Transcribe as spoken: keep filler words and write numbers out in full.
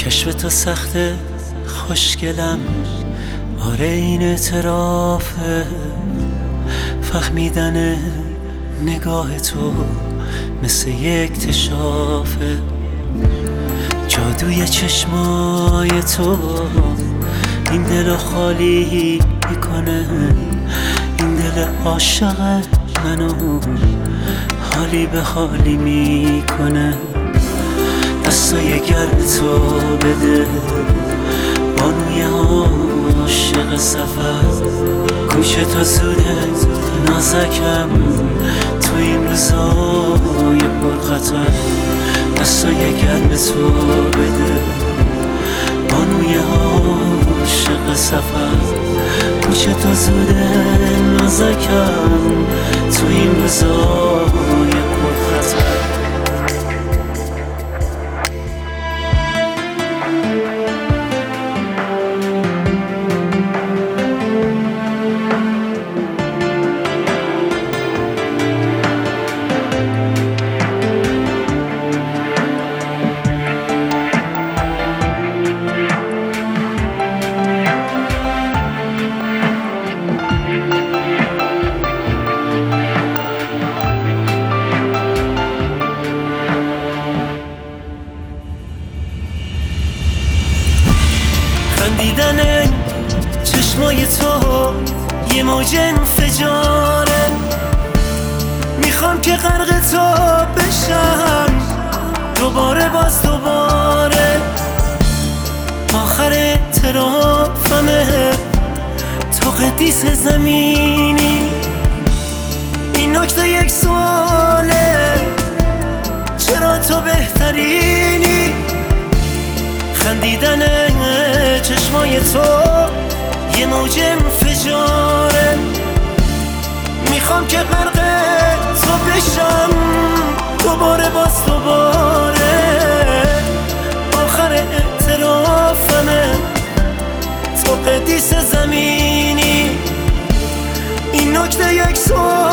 کشف تو سخته خوشگلم، آره این اعترافه. فهمیدن نگاه تو مثل یک اکتشافه. جادوی چشمای تو این دل خالی میکنه، این دل عاشق منو حالی به حالی میکنه. دستای گرم تو بده بانوی عاشق سفر، گوش تا زوده نازکم تو این روزای پرخطر. دستای گرم تو بده بانوی عاشق سفر، گوش تا زوده نازکم تو این روزای پرخطر. خندیدن چشمای تو یه موج انفجاره، میخوام که غرق تو بشم دوباره باز دوباره. آخر اعترافمه تو قدیس زمینی، این نکته یک سواله چرا تو بهترینی. خندیدن چشمای تو یه موج انفجاره، میخوام که غرق تو بشم دوباره باز دوباره. آخر اعترافمه تو قدیس زمینی، این نکته یک سوال